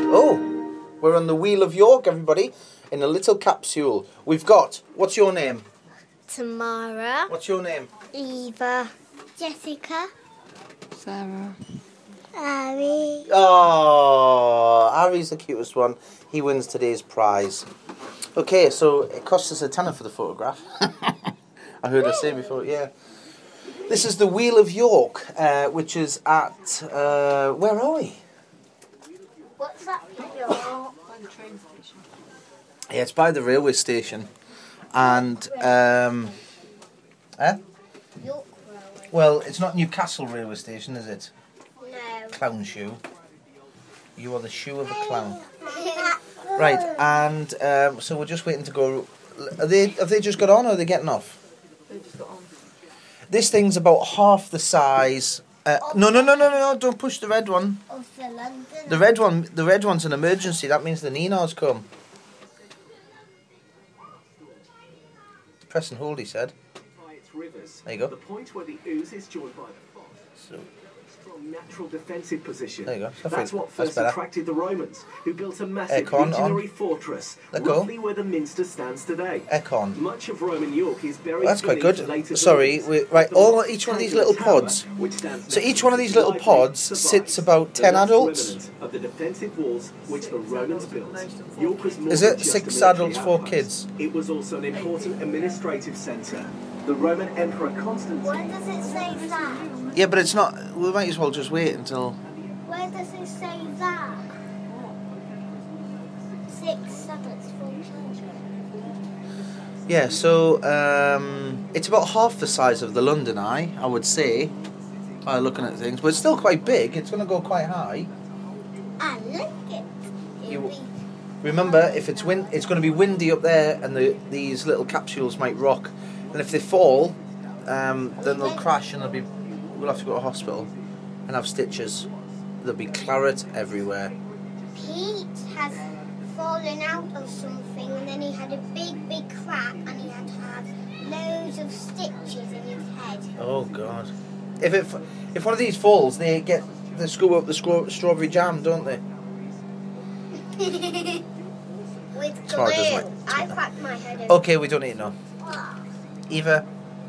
Oh, we're on the Wheel of York, everybody, in a little capsule. We've got, what's your name? Tamara. What's your name? Eva. Jessica. Sarah. Ari. Oh, Ari's the cutest one. He wins today's prize. Okay, so it costs us £10 for the photograph. I heard her say before, yeah. This is the Wheel of York, which is at, where are we? What's that? By the train station. Yeah, it's by the railway station. And, York Railway. well, it's not Newcastle railway station, is it? No. Clown shoe. You are the shoe of a clown. Right, and so we're just waiting to go. Have they just got on, or are they getting off? They just got on. This thing's about half the size. No! Don't push the red one. Of the London. The red one's an emergency. That means the Nina's come. Press and hold, he said. There you go. The point where the ooze is joined by the foss. So, Strong natural defensive position. there you go. That's what That's first better. attracted the Romans, who built a massive Aircon on. legionary fortress, Let go. roughly where the Minster stands today. Aircon. Much of Roman York is buried. That's quite beneath good. later Sorry, buildings. right. The Each one of these Tangled little Tower, pods. which stands So next each to one of these the little library, pods survives. sits about The 10 last adults. remnant of the defensive walls which the Romans built. York was more Is than it just 6 a military adults, 4 outpost. kids? It was also an important administrative centre. The Roman Emperor Constantine. Where does it say that? Yeah, but it's not. We might as well just wait until. Where does it say that? 6 adults, 4 children. Yeah, so it's about half the size of the London Eye, I would say, by looking at things. But it's still quite big. It's going to go quite high. And look it. You- Remember, if it's it's going to be windy up there, and these little capsules might rock. And if they fall, then they'll crash, and we'll have to go to hospital and have stitches. There'll be claret everywhere. Pete has fallen out of something, and then he had a big crack, and he had to have loads of stitches in his head. Oh God! If one of these falls, they scoop up the strawberry jam, don't they? With Tomorrow does glue. like- I cracked my head open. Okay, we don't need to know. Eva.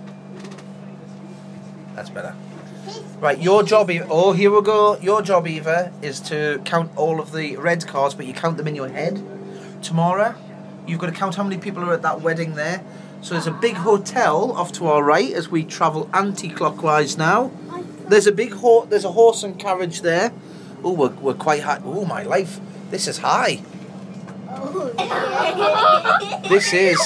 That's better. Right, your job, Eva. Oh, here we go. Your job, Eva, is to count all of the red cards, but you count them in your head. Tamara, you've got to count how many people are at that wedding there. So there's a big hotel off to our right as we travel anti-clockwise now. There's a there's a horse and carriage there. Oh, we're quite high. Oh, my life. This is high. Oh, yeah. This is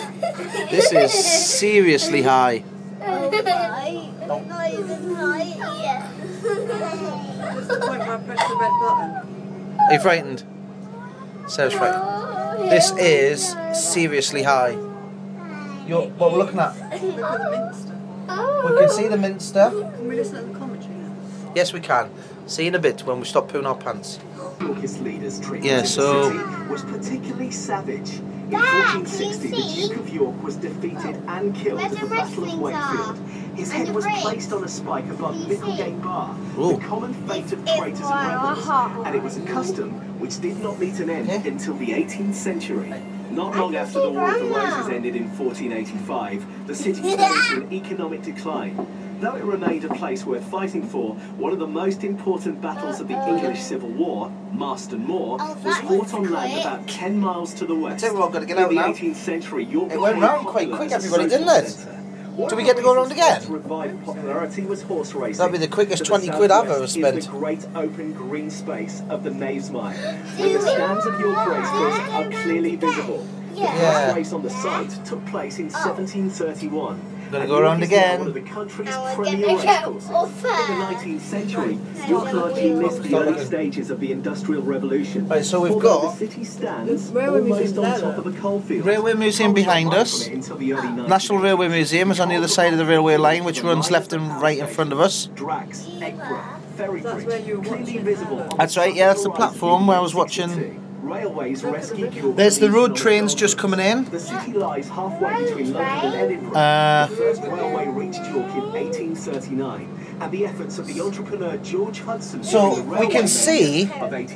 seriously high. Oh, right. Not even right yet. That's the point where I pressed the red button. Are you frightened? Sarah's frightened. This is seriously high. What we're looking at? Look at the Minster. We can see the Minster. Can we listen to the commentary now? Yes, we can. See you in a bit when we stop pooing our pants. Yorkist leaders treated Yeah, the so- city was particularly savage. In Dad, 1460, can the you see? Duke of York was defeated and killed Where at the the Battle of wrestlings Wakefield. His And head the was bricks. placed on a spike above Can you see? Micklegate Bar, Ooh. the common fate of This is traitors and why I rebels. hot. And it was a custom which did not meet an end Yeah. until the 18th century. Not I long can after see the War of the Grandma. Roses ended in 1485, the city fell into an economic decline. Though it remained a place worth fighting for, one of the most important battles of the English Civil War, Marston Moor, Oh, was that fought was on land quick. about 10 miles to the west. That's it, we're all gonna get In out the now. 18th century, York It went became round quite popular quick, as a everybody, social didn't it? centre. Do One we of get the to go round reasons again? to revive popularity was horse racing. That'd be the quickest To 20 quid I've ever southwest spent. is the great open green space of the Knavesmire, Do where the it. stands of York racecourse are clearly visible. The Yeah. Yeah. first race on the site took place in 1731. Gonna and go York round is now again. One of the country's Now we're premier gonna go racecourses. over. In the 19th century, York largely missed the early stages of the Industrial Revolution. Right, so we've Although got the city stands the Railway almost Museum's on there, top look. of a coalfield. Railway Museum behind us. Until the early 1980s. National Railway Museum is on the other side of the railway line, which runs left and right in front of us. Drax, Egborough, Ferry That's Bridge, where you were clearly watching visible there. on That's the right, yeah, that's the horizon platform where I was 62. watching Railways rescue corps. There's the road trains just coming in. The city lies halfway between London and Edinburgh. The first railway reached York in 1839, and the efforts of the entrepreneur George Hudson. So we can see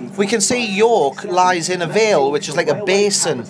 York lies in a vale, which is like a basin.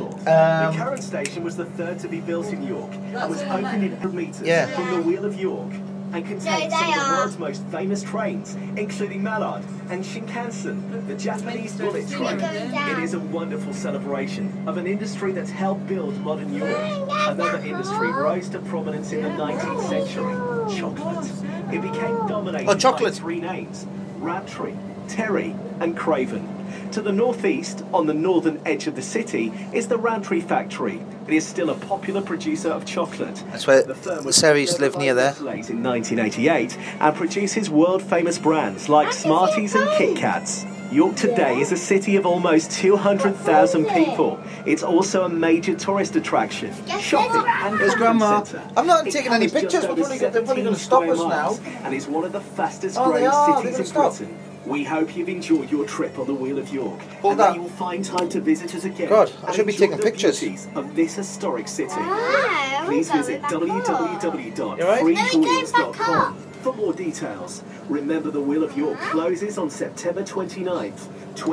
The current station was the third to be built in York and was opened in 100 metres from the Wheel of York, and contains some of the world's most famous trains, including Mallard and Shinkansen, the Japanese bullet train. It is a wonderful celebration of an industry that's helped build modern Europe. Another industry rose to prominence in the 19th century, chocolate. It became dominated by three names: Rowntree, Terry and Craven. To the northeast, on the northern edge of the city, is the Rowntree factory. It is still a popular producer of chocolate. That's where the Series live near there. In 1988, and produces world-famous brands like Smarties and Kit Kats. York today is a city of almost 200,000 people. It's also a major tourist attraction, shopping and There's Grandma. centre. I'm not It taking any covers pictures. just over They're probably going to 17 stop us square miles, now. and is one of the fastest Oh, they growing are. They're cities gonna in stop. Britain. We hope you've enjoyed your trip on the Wheel of York, Hold and that. that you will find time to visit us again. God, I and should be enjoy taking the pictures. beauties of this historic city. Wow, Please visit we're going back up. www.freetourwheels.com for more details. Remember, the Wheel of York closes on September 29th,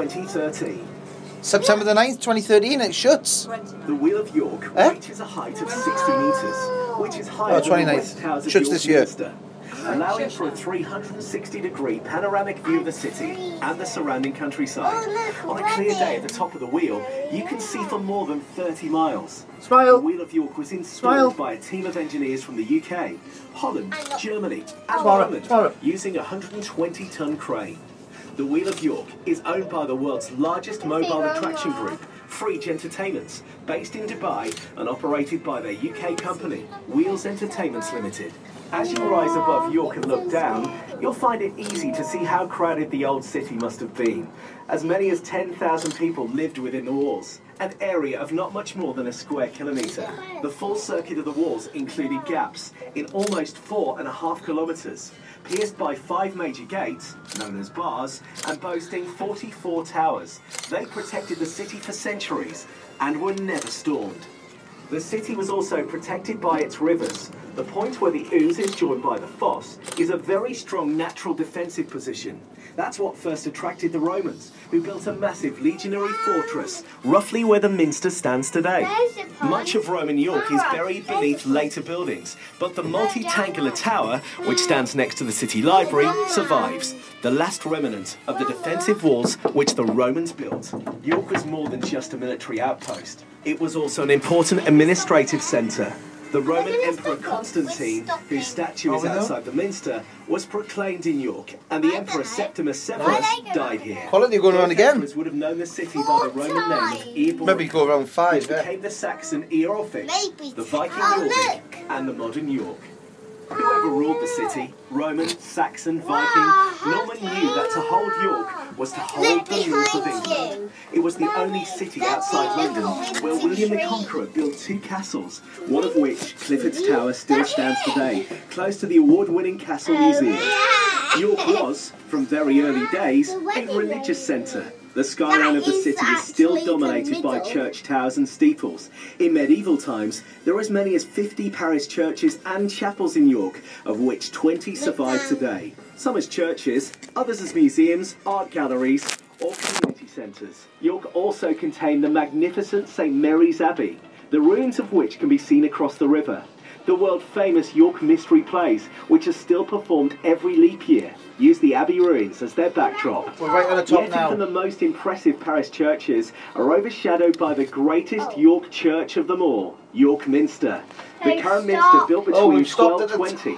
2013. September the 9th, 2013, it shuts. 20. The Wheel of York reaches a height of 60 metres, which is higher than the 29th. West Towers of Shuts York this year. Minster, allowing for a 360-degree panoramic view of the city and the surrounding countryside. On a clear day at the top of the wheel, you can see for more than 30 miles. Smile. The Wheel of York was installed by a team of engineers from the UK, Holland, Germany and Ireland, using a 120-ton crane. The Wheel of York is owned by the world's largest mobile attraction group, Fridge Entertainments, based in Dubai and operated by their UK company, Wheels Entertainments Limited. As you rise above York and look down, you'll find it easy to see how crowded the old city must have been. As many as 10,000 people lived within the walls, an area of not much more than a square kilometre. The full circuit of the walls included gaps in almost 4.5 kilometres, pierced by 5 major gates, known as bars, and boasting 44 towers. They protected the city for centuries and were never stormed. The city was also protected by its rivers. The point where the Ouse is joined by the Foss is a very strong natural defensive position. That's what first attracted the Romans, who built a massive legionary fortress, roughly where the Minster stands today. Much of Roman York is buried beneath later buildings, but the multi-tangular tower, which stands next to the city library, survives, the last remnant of the defensive walls which the Romans built. York was more than just a military outpost. It was also an important administrative centre. The Roman Emperor Constantine, whose statue is outside the Minster, was proclaimed in York, and the Emperor Septimus Severus died here. Quality going around again. Emperors would have known the city by the Roman name of Erebor, Maybe go around 5, which became the Saxon Eorfik, the Viking Jorvik, and the modern York. Whoever ruled the city, Roman, Saxon, Viking, Norman knew that to hold York was to hold the north of England. It was the only city outside London where William the Conqueror built 2 castles, one of which, Clifford's Tower, still stands today, close to the award-winning Castle Museum. York was, from very early days, a religious centre. The skyline of the city is still dominated by church towers and steeples. In medieval times, there were as many as 50 parish churches and chapels in York, of which 20 survive today. Some as churches, others as museums, art galleries, or community centres. York also contained the magnificent St Mary's Abbey, the ruins of which can be seen across the river. The world-famous York Mystery Plays, which are still performed every leap year, use the Abbey ruins as their backdrop. We're right on the top Yet now. even the most impressive parish churches are overshadowed by the greatest York church of them all, York Minster. The current Minster, built between we've stopped at the 1220 and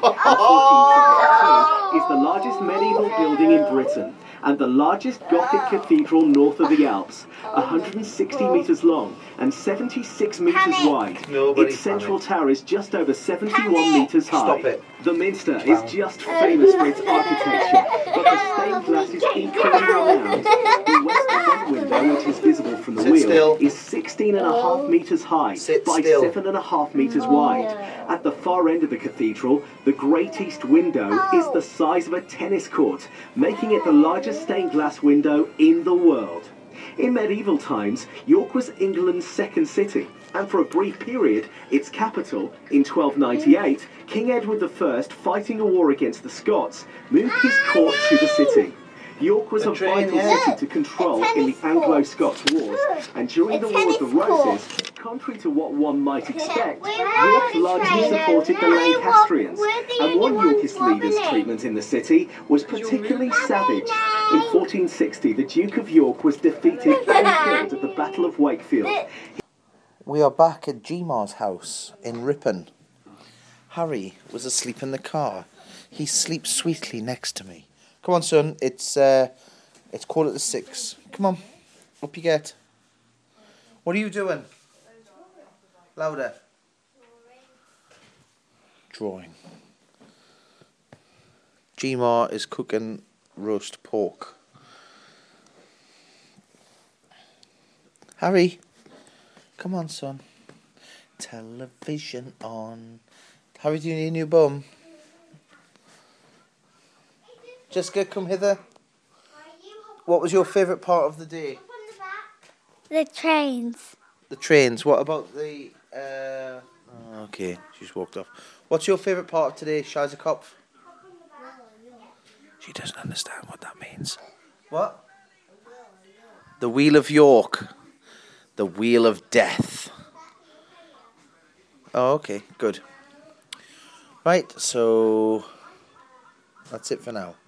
1472, is the largest medieval building in Britain and the largest Gothic cathedral north of the Alps, 160 metres long and 76 metres wide. Its central tower is just over 71 metres high. Stop it. The Minster is just famous for its architecture, but the stained glass is equally renowned. The west front window, which is visible from the wheel, is 16.5 metres high by 7.5 metres wide. At the far end of the cathedral, the Great East window is the size of a tennis court, making it the largest stained glass window in the world. In medieval times, York was England's second city, and for a brief period, its capital. In 1298, King Edward I, fighting a war against the Scots, moved his court to the city. York was a vital city to control in the Anglo-Scots Wars, and during the War of the Roses, contrary to what one might expect, York largely supported the Lancastrians, and one Yorkist leader's treatment in the city was particularly savage. In 1460, the Duke of York was defeated and killed at the Battle of Wakefield. We are back at Gmar's house in Ripon. Harry was asleep in the car. He sleeps sweetly next to me. Come on, son. It's 6:15. Come on. Up you get. What are you doing? Louder. Drawing. Gmar is cooking roast pork. Harry. Come on, son. Television on. Harry, do you need a new bum? Jessica, come hither. What was your favourite part of the day? The trains. The trains. What about the... okay, she's walked off. What's your favourite part of today, Scheizerkopf? She doesn't understand what that means. What? The Wheel of York. The Wheel of Death. Oh, okay, good. Right, so... that's it for now.